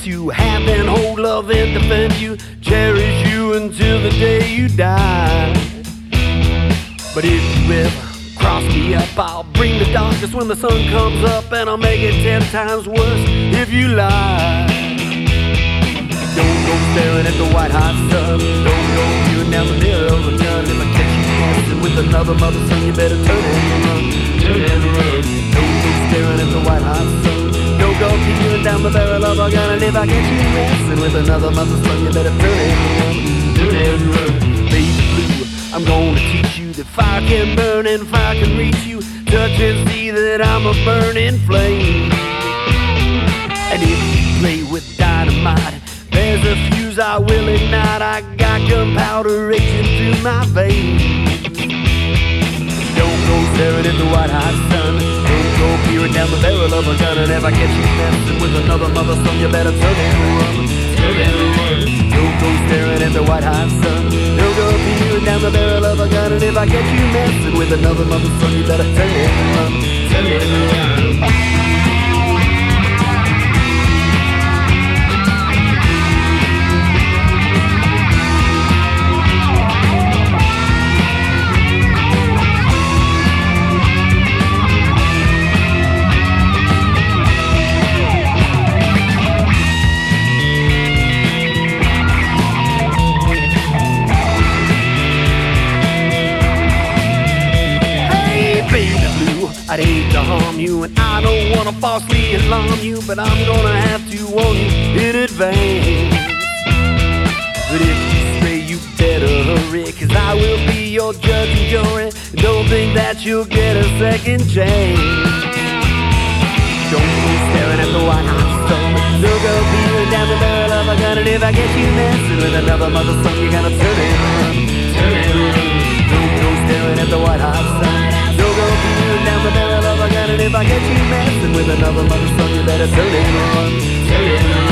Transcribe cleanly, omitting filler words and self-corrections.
you, have and hold, love and defend you, cherish you until the day you die. But if you ever cross me up, I'll bring the darkness when the sun comes up, and I'll make it 10 times worse if you lie. Don't go staring at the white hot sun. Don't go viewing down the middle of the gun. If I catch you dancing with another mother son, you better turn and run. Turn and run. Don't go staring at the white hot sun. Don't go viewing down the barrel of a gun. And if I catch you dancing with another mother son, you better turn and run. Turn and run. Baby blue, I'm gonna teach you that fire can burn and fire can reach you. Touch and see that I'm a burning flame. And if you play with dynamite, there's a fuse I will ignite. I got gunpowder racing through my veins. Don't go staring at the white hot sun. Don't go peering down the barrel of a gun. And if I catch you messing with another mother son, you better turn and run. Turn and run. Don't go staring at the white hot sun. Don't go peering down the barrel of a gun. And if I catch you messing with another mother son, you better turn and run. Turn and run. I'd hate to harm you, and I don't wanna falsely alarm you, but I'm gonna have to warn you in advance. But if you stray, you better hurry, 'cause I will be your judge and jury. Don't think that you'll get a second chance. Don't go staring at the white hot sun. Don't go peering down the barrel of a gun. And if I get you messing with another mother son, you gotta turn and run. Turn and run. Don't go staring at the white hot sun. Don't go peering down the barrel of a gun. And if I get you messing with another mother son, you better turn and run. Turn and run.